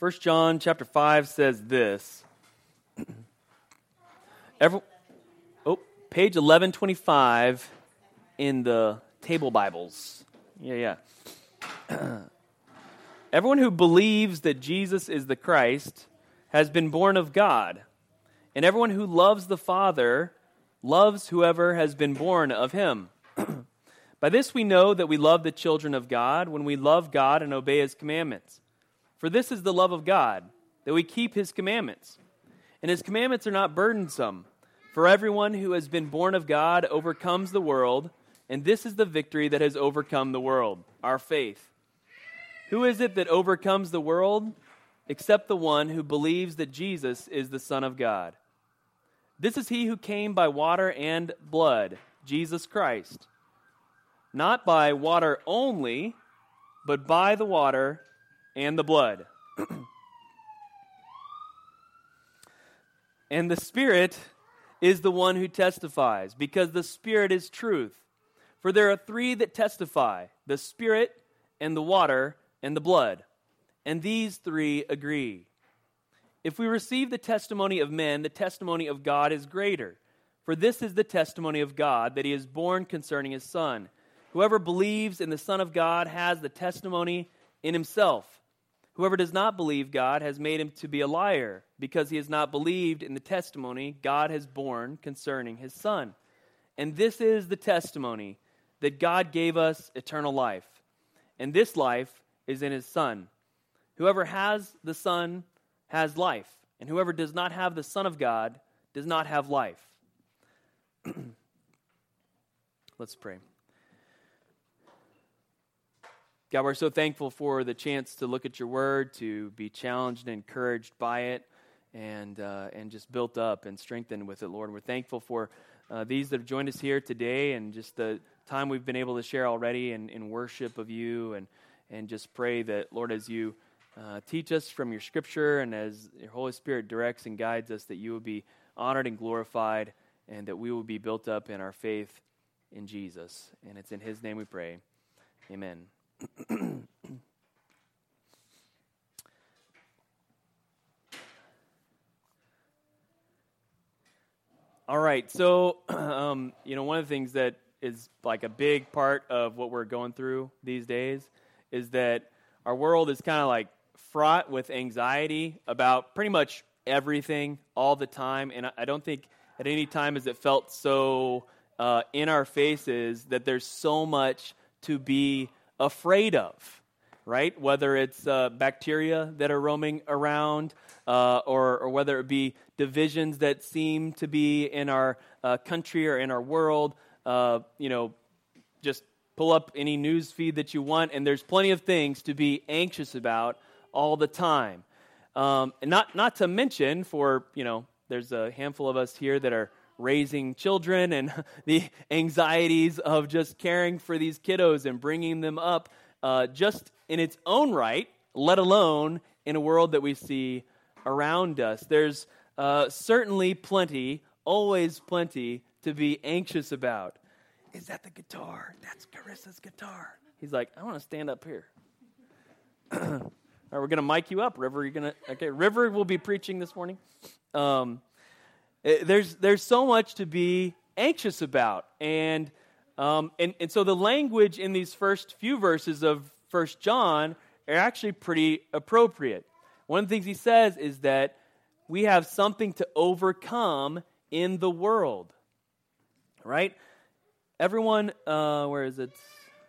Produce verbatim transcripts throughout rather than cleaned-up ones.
First John chapter five says this. Every, oh, page eleven twenty-five in the table Bibles. Yeah, yeah. Everyone who believes that Jesus is the Christ has been born of God, and everyone who loves the Father loves whoever has been born of him. By this we know that we love the children of God, when we love God and obey his commandments. For this is the love of God, that we keep his commandments. And his commandments are not burdensome. For everyone who has been born of God overcomes the world, and this is the victory that has overcome the world, our faith. Who is it that overcomes the world? Except the one who believes that Jesus is the Son of God. This is he who came by water and blood, Jesus Christ. Not by water only, but by the water and the blood. And the Spirit is the one who testifies, because the Spirit is truth. For there are three that testify, the Spirit and the water and the blood. And these three agree. If we receive the testimony of men, the testimony of God is greater. For this is the testimony of God, that he is born concerning his Son. Whoever believes in the Son of God has the testimony in himself. Whoever does not believe God has made him to be a liar, because he has not believed in the testimony God has borne concerning his Son. And this is the testimony, that God gave us eternal life. And this life is in his Son. Whoever has the Son has life, and whoever does not have the Son of God does not have life. Let's pray. God, we're so thankful for the chance to look at your word, to be challenged and encouraged by it, and uh, and just built up and strengthened with it, Lord. We're thankful for uh, these that have joined us here today, and just the time we've been able to share already in, in worship of you, and, and just pray that, Lord, as you uh, teach us from your scripture, and as your Holy Spirit directs and guides us, that you will be honored and glorified, and that we will be built up in our faith in Jesus. And it's in his name we pray. Amen. All right, so um, you know, one of the things that is like a big part of what we're going through these days is that our world is kind of like fraught with anxiety about pretty much everything all the time, and I don't think at any time has it felt so uh, in our faces that there's so much to be afraid of, right? Whether it's uh, bacteria that are roaming around, uh, or, or whether it be divisions that seem to be in our uh, country or in our world. Uh, you know, just pull up any news feed that you want, and there's plenty of things to be anxious about all the time. Um, and not not to mention, for you know, there's a handful of us here that are raising children, and the anxieties of just caring for these kiddos and bringing them up uh, just in its own right, let alone in a world that we see around us. There's uh, certainly plenty, always plenty, to be anxious about. Is that the guitar? That's Carissa's guitar. He's like, I want to stand up here. All right, we're going to mic you up, River. You're going to, okay, River will be preaching this morning. Um, There's there's so much to be anxious about, and um and, and so the language in these first few verses of First John are actually pretty appropriate. One of the things he says is that we have something to overcome in the world, right? Everyone, uh, where is it?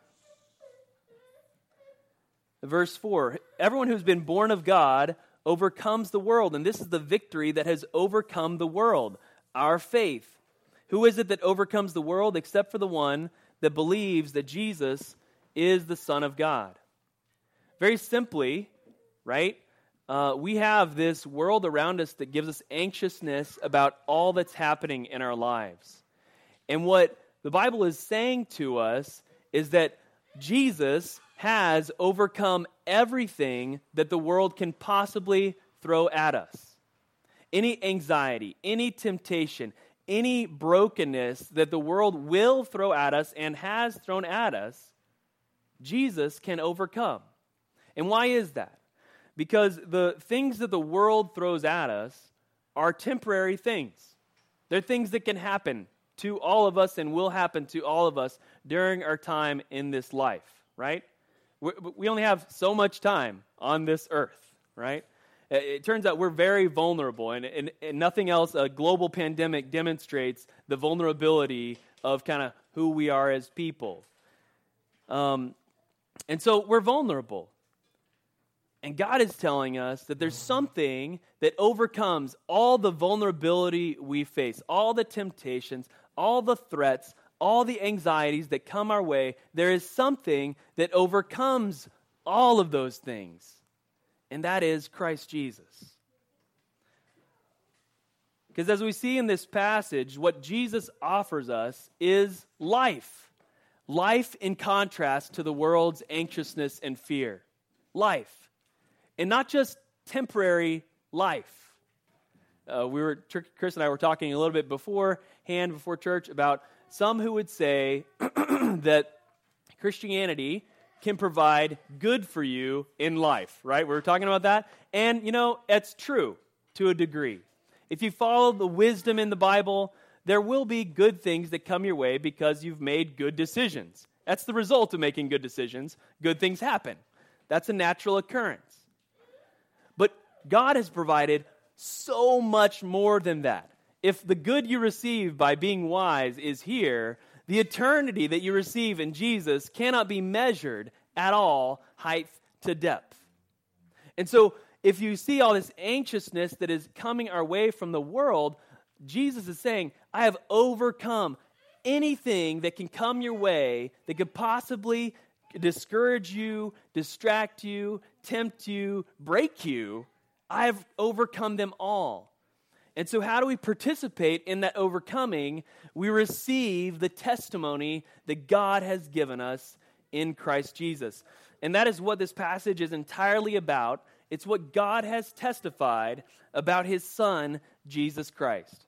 Verse four, everyone who's been born of God overcomes the world, and this is the victory that has overcome the world, our faith. Who is it that overcomes the world except for the one that believes that Jesus is the Son of God? Very simply, right, uh, we have this world around us that gives us anxiousness about all that's happening in our lives. And what the Bible is saying to us is that Jesus has overcome everything that the world can possibly throw at us. Any anxiety, any temptation, any brokenness that the world will throw at us and has thrown at us, Jesus can overcome. And why is that? Because the things that the world throws at us are temporary things. They're things that can happen to all of us and will happen to all of us during our time in this life, right? We only have so much time on this earth, right? It turns out we're very vulnerable, and, and, and nothing else, a global pandemic demonstrates the vulnerability of kind of who we are as people. Um, and so we're vulnerable. And God is telling us that there's something that overcomes all the vulnerability we face, all the temptations, all the threats, all the anxieties that come our way. There is something that overcomes all of those things, and that is Christ Jesus. Because as we see in this passage, what Jesus offers us is life. Life in contrast to the world's anxiousness and fear. Life. And not just temporary life. Uh, we were Chris and I were talking a little bit beforehand, before church, about some who would say that Christianity can provide good for you in life, right? We were talking about that. And, you know, it's true to a degree. If you follow the wisdom in the Bible, there will be good things that come your way because you've made good decisions. That's the result of making good decisions. Good things happen. That's a natural occurrence. But God has provided so much more than that. If the good you receive by being wise is here, the eternity that you receive in Jesus cannot be measured at all, height to depth. And so, if you see all this anxiousness that is coming our way from the world, Jesus is saying, I have overcome anything that can come your way that could possibly discourage you, distract you, tempt you, break you. I have overcome them all. And so how do we participate in that overcoming? We receive the testimony that God has given us in Christ Jesus. And that is what this passage is entirely about. It's what God has testified about His Son, Jesus Christ.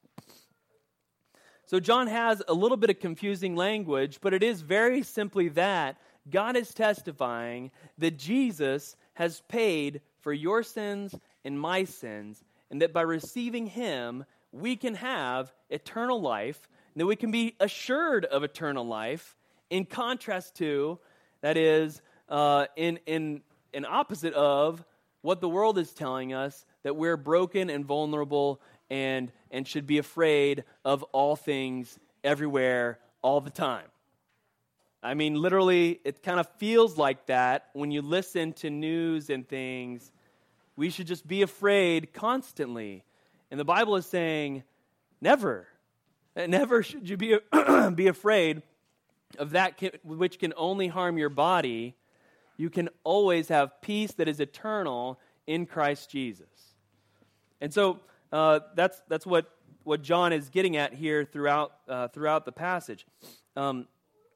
So John has a little bit of confusing language, but it is very simply that God is testifying that Jesus has paid for your sins and my sins, and that by receiving Him, we can have eternal life, and that we can be assured of eternal life, in contrast to, that is, uh, in, in, in opposite of what the world is telling us, that we're broken and vulnerable and, and should be afraid of all things, everywhere, all the time. I mean, literally, it kind of feels like that when you listen to news and things. We should just be afraid constantly. And the Bible is saying, never. Never should you be, be afraid of that can, which can only harm your body. You can always have peace that is eternal in Christ Jesus. And so uh, that's that's what, what John is getting at here throughout uh, throughout the passage. Um,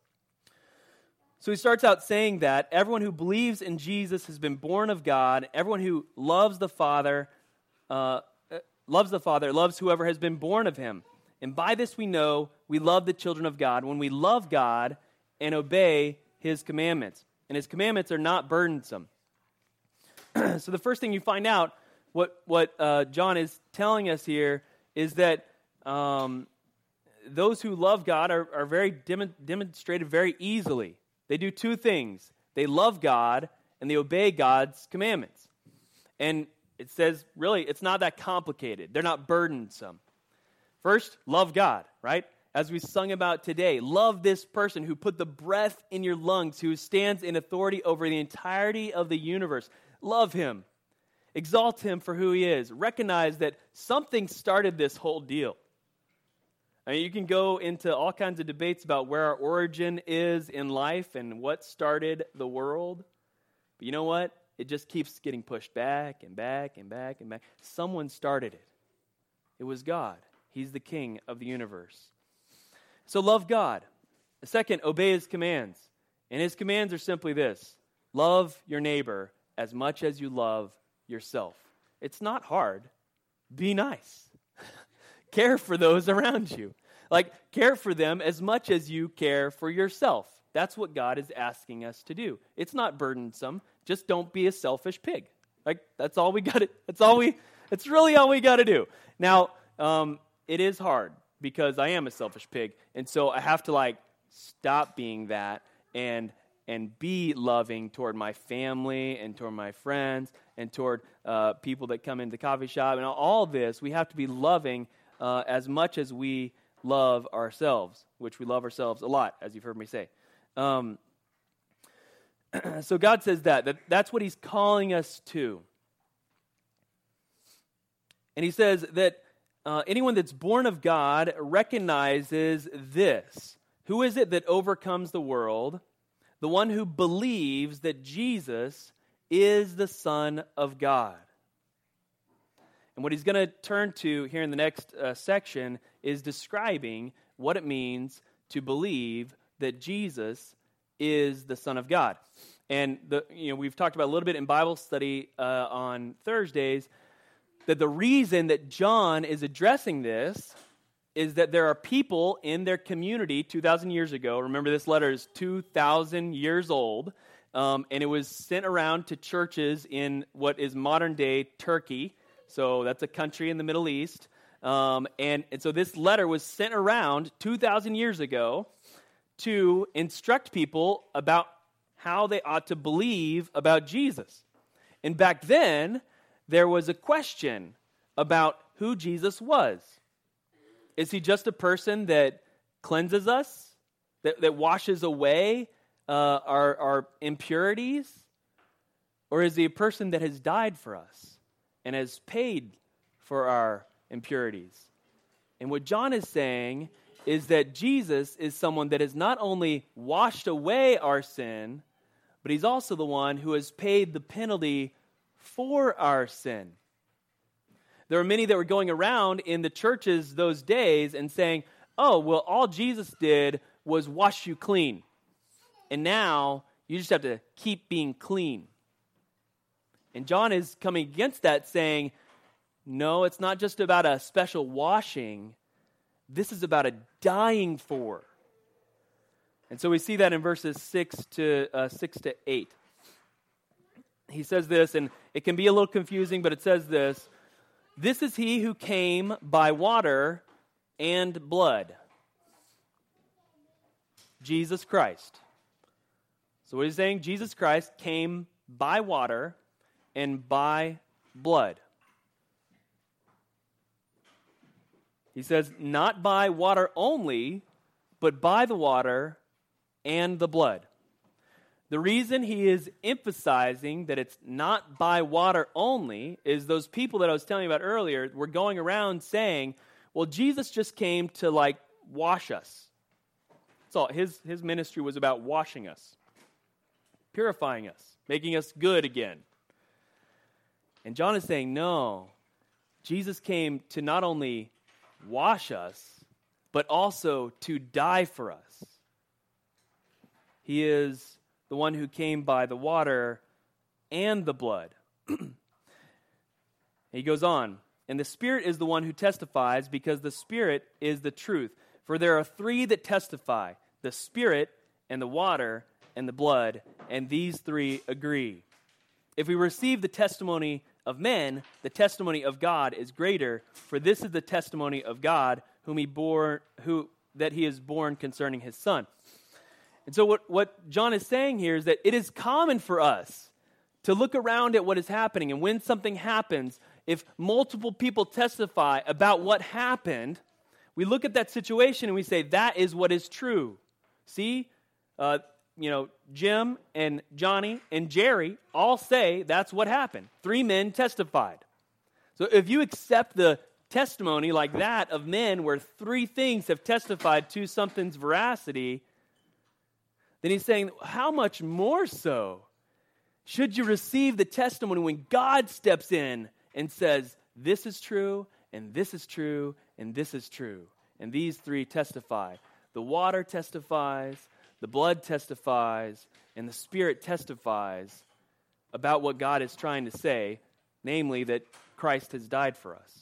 So he starts out saying that everyone who believes in Jesus has been born of God. Everyone who loves the Father, uh, loves the Father, loves whoever has been born of Him. And by this we know we love the children of God, when we love God and obey His commandments. And His commandments are not burdensome. So the first thing you find out, what, what uh, John is telling us here, is that um, those who love God are, are very dem- demonstrated very easily. They do two things. They love God, and they obey God's commandments. And it says, really, it's not that complicated. They're not burdensome. First, love God, right? As we sung about today, love this person who put the breath in your lungs, who stands in authority over the entirety of the universe. Love Him. Exalt Him for who He is. Recognize that something started this whole deal. I mean, you can go into all kinds of debates about where our origin is in life and what started the world. But you know what? It just keeps getting pushed back and back and back and back. Someone started it. It was God. He's the King of the universe. So love God. Second, obey His commands. And His commands are simply this: love your neighbor as much as you love yourself. It's not hard. Be nice. Care for those around you. Like, care for them as much as you care for yourself. That's what God is asking us to do. It's not burdensome. Just don't be a selfish pig. Like, that's all we got to, that's all we, it's really all we got to do. Now, um, it is hard because I am a selfish pig. And so I have to like stop being that and and be loving toward my family and toward my friends and toward uh, people that come into the coffee shop. And all this, we have to be loving uh, as much as we love ourselves, which we love ourselves a lot, as you've heard me say. Um, so God says that, that. That's what he's calling us to. And he says that uh, anyone that's born of God recognizes this. Who is it that overcomes the world? The one who believes that Jesus is the Son of God. And what he's going to turn to here in the next uh, section is describing what it means to believe that Jesus is the Son of God. And the, you know, we've talked about a little bit in Bible study uh, on Thursdays that the reason that John is addressing this is that there are people in their community two thousand years ago. Remember, this letter is two thousand years old, um, and it was sent around to churches in what is modern-day Turkey. So that's a country in the Middle East. Um, and, and so this letter was sent around two thousand years ago to instruct people about how they ought to believe about Jesus. And back then, there was a question about who Jesus was. Is he just a person that cleanses us, that, that washes away uh, our, our impurities? Or is he a person that has died for us and has paid for our impurities? And what John is saying is that Jesus is someone that has not only washed away our sin, but he's also the one who has paid the penalty for our sin. There were many that were going around in the churches those days and saying, oh, well, all Jesus did was wash you clean. And now you just have to keep being clean. And John is coming against that, saying, no, it's not just about a special washing. This is about a dying for. And so we see that in verses six to uh, six to eight. He says this, and it can be a little confusing, but it says this: this is he who came by water and blood, Jesus Christ. So what he's saying, Jesus Christ came by water and by blood. He says, not by water only, but by the water and the blood. The reason he is emphasizing that it's not by water only is those people that I was telling you about earlier were going around saying, well, Jesus just came to, like, wash us. That's all. His, his ministry was about washing us, purifying us, making us good again. And John is saying, no, Jesus came to not only wash us, but also to die for us. He is the one who came by the water and the blood. He goes on, and the Spirit is the one who testifies, because the Spirit is the truth. For there are three that testify, the Spirit and the water and the blood, and these three agree. If we receive the testimony of men, the testimony of God is greater, for this is the testimony of God, whom he bore, who that he is born concerning his Son. And so what, what John is saying here is that it is common for us to look around at what is happening, and when something happens, if multiple people testify about what happened, we look at that situation and we say, that is what is true. See, uh, you know, Jim and Johnny and Jerry all say that's what happened. Three men testified. So if you accept the testimony like that of men where three things have testified to something's veracity, then he's saying, how much more so should you receive the testimony when God steps in and says, this is true, and this is true, and this is true. And these three testify. The water testifies, the blood testifies, and the Spirit testifies about what God is trying to say, namely that Christ has died for us.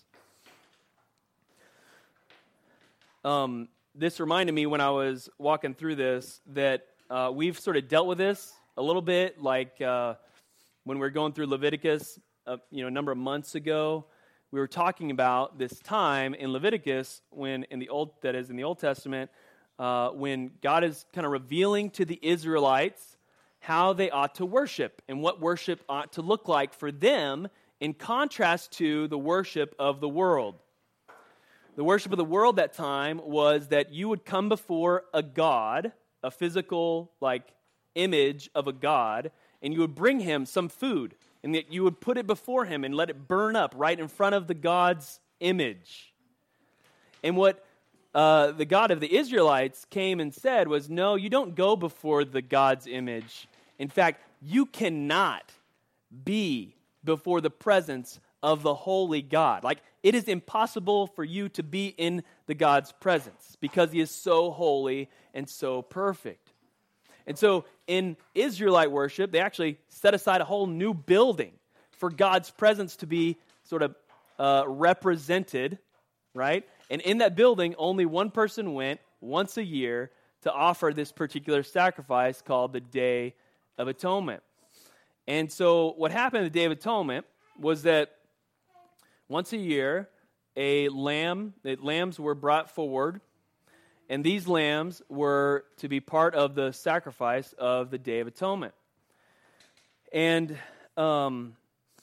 Um, this reminded me when I was walking through this that uh, we've sort of dealt with this a little bit, like uh, when we're going through Leviticus. a, you know, a number of months ago, we were talking about this time in Leviticus when in the old that is in the Old Testament uh, when God is kind of revealing to the Israelites how they ought to worship and what worship ought to look like for them in contrast to the worship of the world. The worship of the world that time was that you would come before a god, a physical like image of a god, and you would bring him some food, and that you would put it before him and let it burn up right in front of the God's image. And what uh, the God of the Israelites came and said was, no, you don't go before the God's image. In fact, you cannot be before the presence of the holy God. Like, it is impossible for you to be in the God's presence because he is so holy and so perfect. And so in Israelite worship, they actually set aside a whole new building for God's presence to be sort of uh, represented, right? And in that building, only one person went once a year to offer this particular sacrifice called the Day of Atonement. And so what happened at the Day of Atonement was that once a year, a lamb, the lambs were brought forward, and these lambs were to be part of the sacrifice of the Day of Atonement. And um,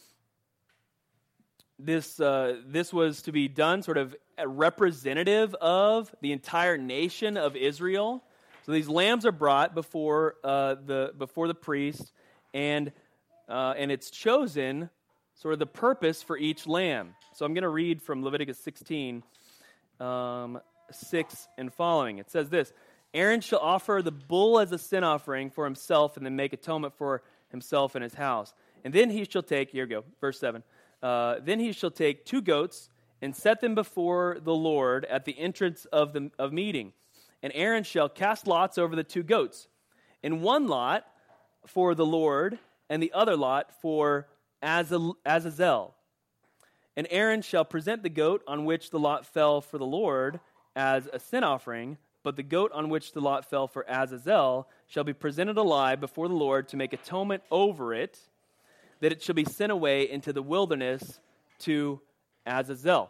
this uh, this was to be done sort of representative of the entire nation of Israel. So these lambs are brought before uh, the before the priest, and uh, and it's chosen sort of the purpose for each lamb. So I'm going to read from Leviticus sixteen. Um, six and following. It says this: Aaron shall offer the bull as a sin offering for himself and then make atonement for himself and his house. And then he shall take, here we go, verse seven. Uh, then he shall take two goats and set them before the Lord at the entrance of the of meeting. And Aaron shall cast lots over the two goats, and one lot for the Lord and the other lot for Azazel. And Aaron shall present the goat on which the lot fell for the Lord as a sin offering, but the goat on which the lot fell for Azazel shall be presented alive before the Lord to make atonement over it, that it shall be sent away into the wilderness to Azazel.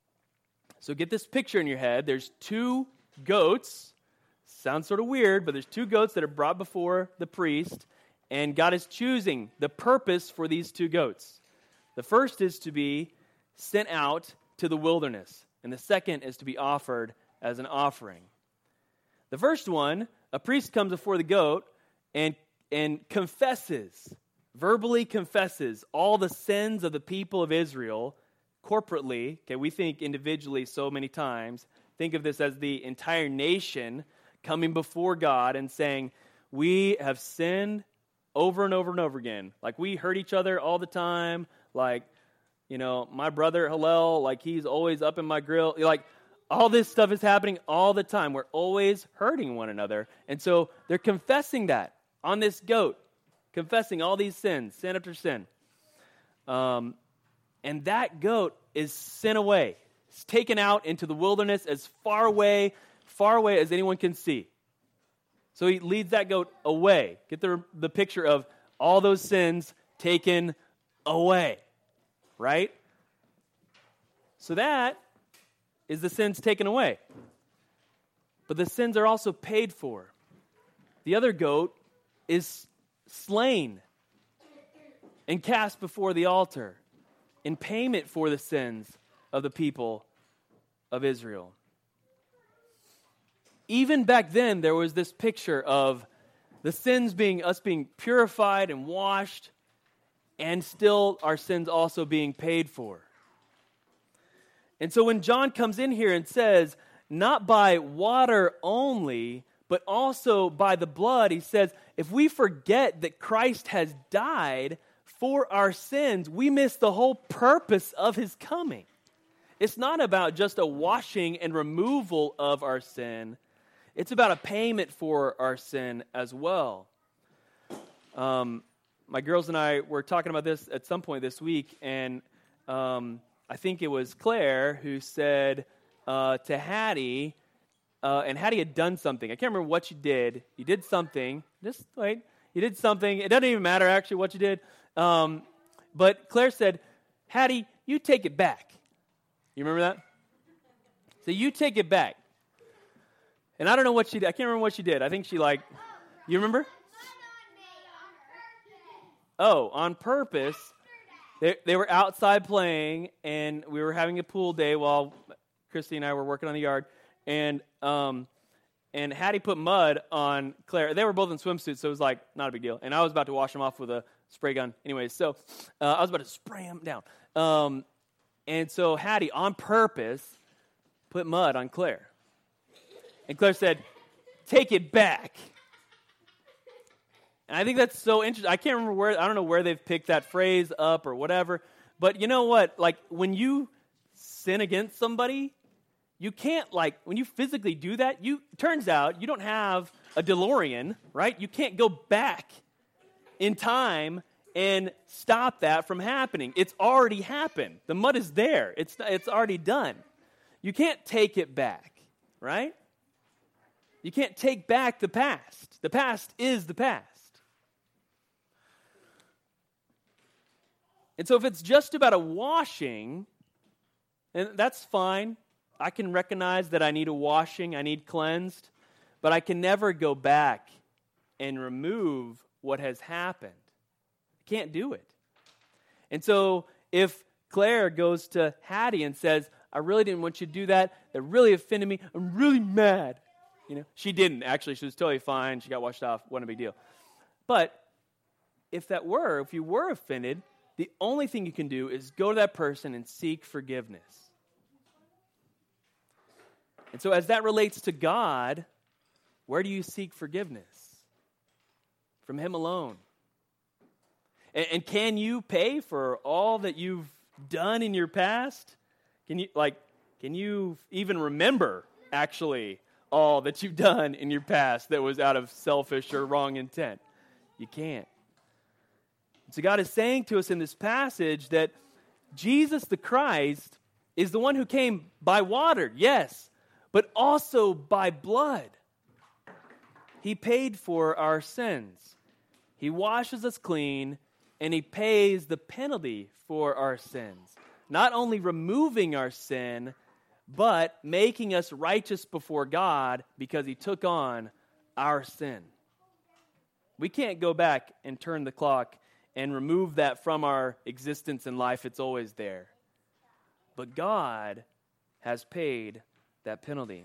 So get this picture in your head. There's two goats. Sounds sort of weird, but there's two goats that are brought before the priest, and God is choosing the purpose for these two goats. The first is to be sent out to the wilderness, and the second is to be offered as an offering. The first one, a priest comes before the goat and, and confesses, verbally confesses all the sins of the people of Israel corporately. Okay, we think individually so many times. Think of this as the entire nation coming before God and saying, we have sinned over and over and over again. Like, we hurt each other all the time. Like, you know, my brother Hillel, like, he's always up in my grill. Like, all this stuff is happening all the time. We're always hurting one another. And so they're confessing that on this goat, confessing all these sins, sin after sin. Um, and that goat is sent away. It's taken out into the wilderness as far away, far away as anyone can see. So he leads that goat away. Get the, the picture of all those sins taken away. Right? So that is the sins taken away. But the sins are also paid for. The other goat is slain and cast before the altar in payment for the sins of the people of Israel. Even back then, there was this picture of the sins being, us being purified and washed, and still our sins also being paid for. And so when John comes in here and says, not by water only, but also by the blood, he says, if we forget that Christ has died for our sins, we miss the whole purpose of his coming. It's not about just a washing and removal of our sin. It's about a payment for our sin as well. Um, my girls and I were talking about this at some point this week, and um, I think it was Claire who said uh, to Hattie, uh, and Hattie had done something. I can't remember what you did. You did something. Just wait. You did something. It doesn't even matter actually what you did. Um, But Claire said, Hattie, you take it back. You remember that? So you take it back. And I don't know what she did. I can't remember what she did. I think she like, you remember? Oh, on purpose. They, they were outside playing, and we were having a pool day while Christy and I were working on the yard. And um, and Hattie put mud on Claire. They were both in swimsuits, so it was like not a big deal. And I was about to wash them off with a spray gun. Anyways, so uh, I was about to spray them down. Um, and so Hattie, on purpose, put mud on Claire. And Claire said, take it back. And I think that's so interesting. I can't remember where, I don't know where they've picked that phrase up or whatever. But you know what? Like, when you sin against somebody, you can't, like, when you physically do that, you, turns out you don't have a DeLorean, right? You can't go back in time and stop that from happening. It's already happened. The mud is there. It's, it's already done. You can't take it back, right? You can't take back the past. The past is the past. And so if it's just about a washing, and that's fine. I can recognize that I need a washing, I need cleansed, but I can never go back and remove what has happened. I can't do it. And so if Claire goes to Hattie and says, I really didn't want you to do that, that really offended me, I'm really mad. You know, she didn't, actually. She was totally fine. She got washed off. Wasn't a big deal. But if that were, if you were offended, the only thing you can do is go to that person and seek forgiveness. And so as that relates to God, where do you seek forgiveness? From Him alone. And, and can you pay for all that you've done in your past? Can you, like, can you even remember, actually, all that you've done in your past that was out of selfish or wrong intent? You can't. So God is saying to us in this passage that Jesus the Christ is the one who came by water, yes, but also by blood. He paid for our sins. He washes us clean, and He pays the penalty for our sins. Not only removing our sin, but making us righteous before God because He took on our sin. We can't go back and turn the clock and remove that from our existence in life. It's always there. But God has paid that penalty.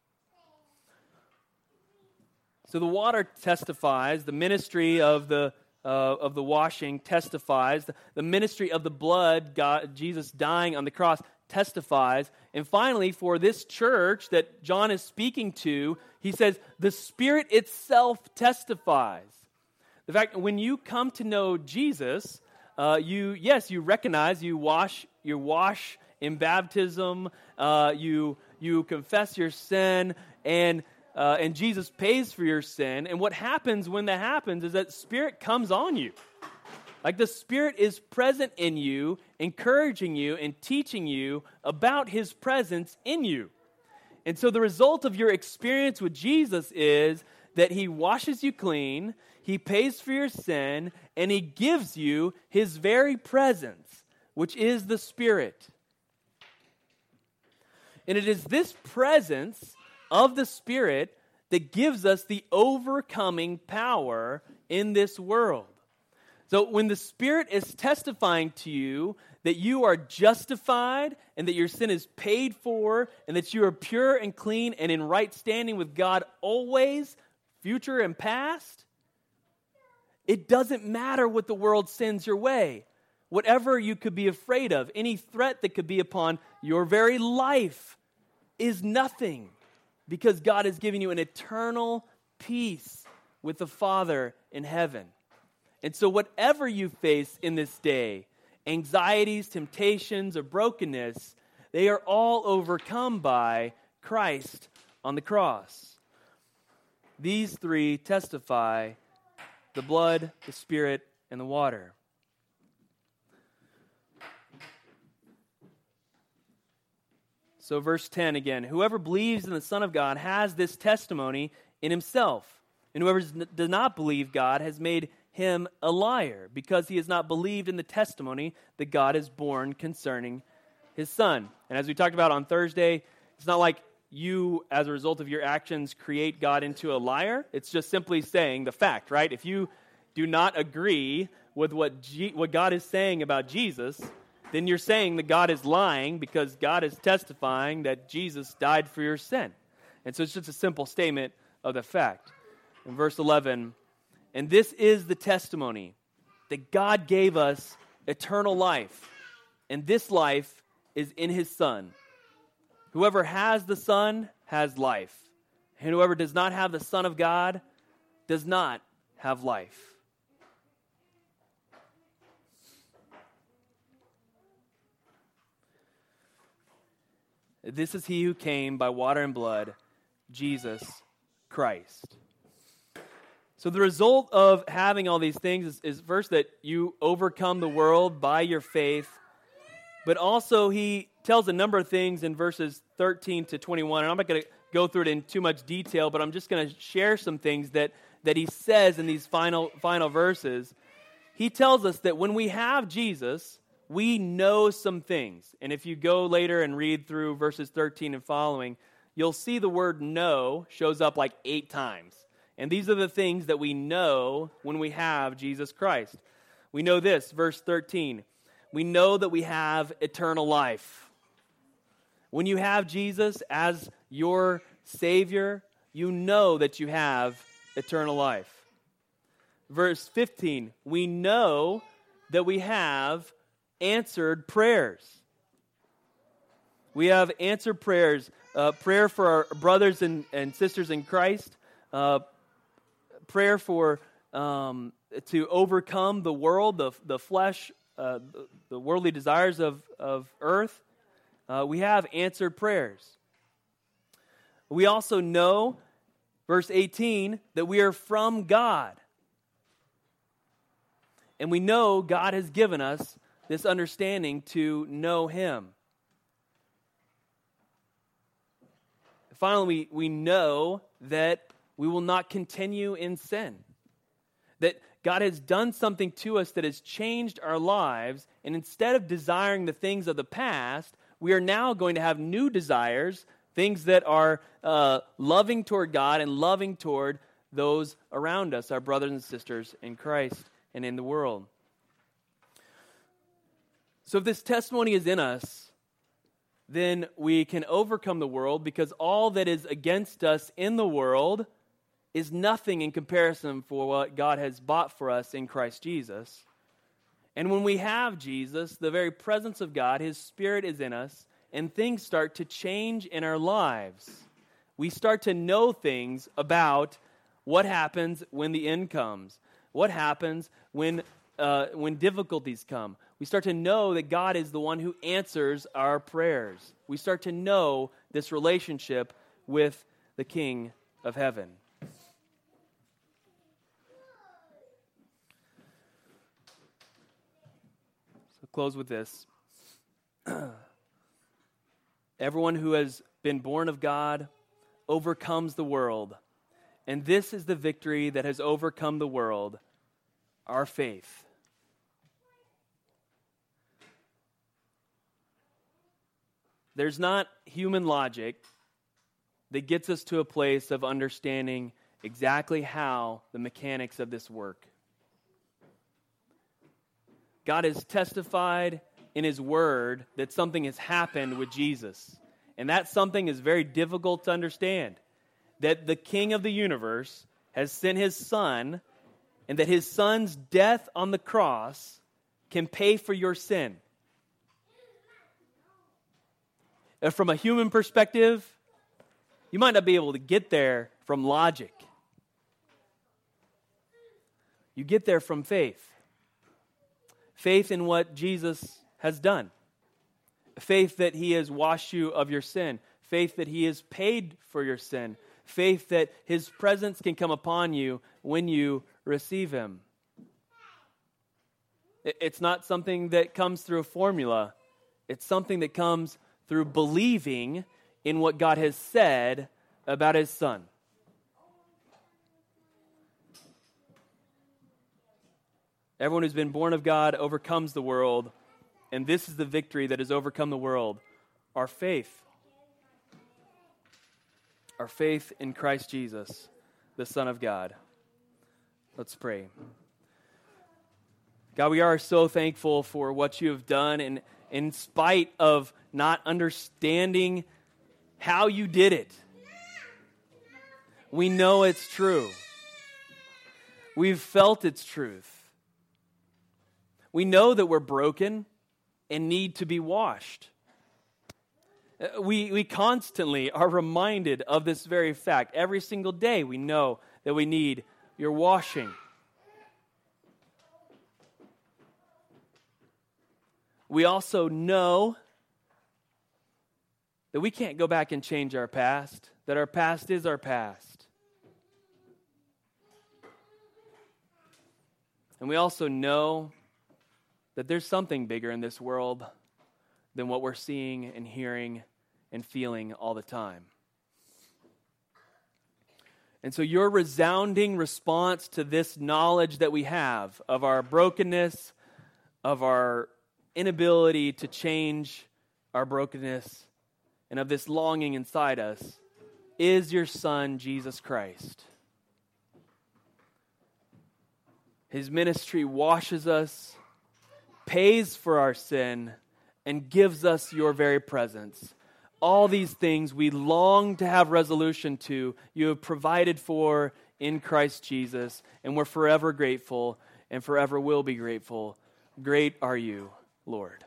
So the water testifies, the ministry of the uh, of the washing testifies, the, the ministry of the blood, God, Jesus dying on the cross testifies. And finally, for this church that John is speaking to, he says, the Spirit itself testifies. The fact, when you come to know Jesus, uh, you, yes, you recognize, you wash, you wash in baptism, uh, you, you confess your sin, and, uh, and Jesus pays for your sin. And what happens when that happens is that Spirit comes on you. Like the Spirit is present in you, encouraging you and teaching you about His presence in you. And so the result of your experience with Jesus is that He washes you clean, He pays for your sin, and He gives you His very presence, which is the Spirit. And it is this presence of the Spirit that gives us the overcoming power in this world. So when the Spirit is testifying to you that you are justified and that your sin is paid for and that you are pure and clean and in right standing with God always, future and past, it doesn't matter what the world sends your way. Whatever you could be afraid of, any threat that could be upon your very life is nothing because God has given you an eternal peace with the Father in heaven. And so whatever you face in this day, anxieties, temptations, or brokenness, they are all overcome by Christ on the cross. These three testify: the blood, the Spirit, and the water. So verse ten again, whoever believes in the Son of God has this testimony in himself. And whoever does not believe God has made him a liar, because he has not believed in the testimony that God has borne concerning his Son. And as we talked about on Thursday, it's not like you, as a result of your actions, create God into a liar. It's just simply saying the fact, right? If you do not agree with what G- what God is saying about Jesus, then you're saying that God is lying because God is testifying that Jesus died for your sin. And so it's just a simple statement of the fact. In verse eleven, and this is the testimony, that God gave us eternal life, and this life is in his Son. Whoever has the Son has life, and whoever does not have the Son of God does not have life. This is he who came by water and blood, Jesus Christ. So the result of having all these things is, is first that you overcome the world by your faith, but also he tells a number of things in verses thirteen to twenty-one, and I'm not going to go through it in too much detail, but I'm just going to share some things that, that he says in these final, final verses. He tells us that when we have Jesus, we know some things. And if you go later and read through verses thirteen and following, you'll see the word know shows up like eight times. And these are the things that we know when we have Jesus Christ. We know this, verse thirteen. We know that we have eternal life. When you have Jesus as your Savior, you know that you have eternal life. Verse fifteen. We know that we have answered prayers. We have answered prayers. Uh, prayer for our brothers and, and sisters in Christ. Uh, prayer for um, to overcome the world, the the flesh, uh, the, the worldly desires of, of earth. Uh, we have answered prayers. We also know, verse eighteen, that we are from God. And we know God has given us this understanding to know him. Finally, we, we know that we will not continue in sin. That God has done something to us that has changed our lives, and instead of desiring the things of the past, we are now going to have new desires, things that are uh, loving toward God and loving toward those around us, our brothers and sisters in Christ and in the world. So if this testimony is in us, then we can overcome the world, because all that is against us in the world is nothing in comparison for what God has bought for us in Christ Jesus. And when we have Jesus, the very presence of God, his Spirit is in us, and things start to change in our lives. We start to know things about what happens when the end comes, what happens when uh, when difficulties come. We start to know that God is the one who answers our prayers. We start to know this relationship with the King of Heaven. So close with this. Everyone who has been born of God overcomes the world. And this is the victory that has overcome the world, our faith. There's not human logic that gets us to a place of understanding exactly how the mechanics of this work. God has testified in his word that something has happened with Jesus. And that something is very difficult to understand. That the King of the universe has sent his Son, and that his Son's death on the cross can pay for your sin. From a human perspective, you might not be able to get there from logic. You get there from faith. Faith in what Jesus has done. Faith that he has washed you of your sin. Faith that he has paid for your sin. Faith that his presence can come upon you when you receive him. It's not something that comes through a formula. It's something that comes through believing in what God has said about his Son. Everyone who's been born of God overcomes the world, and this is the victory that has overcome the world, our faith. Our faith in Christ Jesus, the Son of God. Let's pray. God, we are so thankful for what you have done, and in spite of not understanding how you did it, we know it's true. We've felt its truth. We know that we're broken and need to be washed. We, we constantly are reminded of this very fact. Every single day we know that we need your washing. We also know that we can't go back and change our past, that our past is our past. And we also know that there's something bigger in this world than what we're seeing and hearing and feeling all the time. And so your resounding response to this knowledge that we have of our brokenness, of our inability to change our brokenness, and of this longing inside us, is your Son, Jesus Christ. His ministry washes us, pays for our sin, and gives us your very presence. All these things we long to have resolution to, you have provided for in Christ Jesus, and we're forever grateful and forever will be grateful. Great are you, Lord.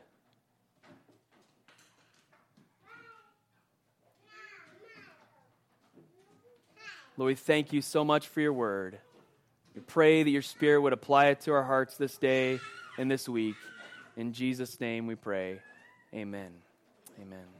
Lord, we thank you so much for your word. We pray that your Spirit would apply it to our hearts this day and this week. In Jesus' name we pray. Amen. Amen.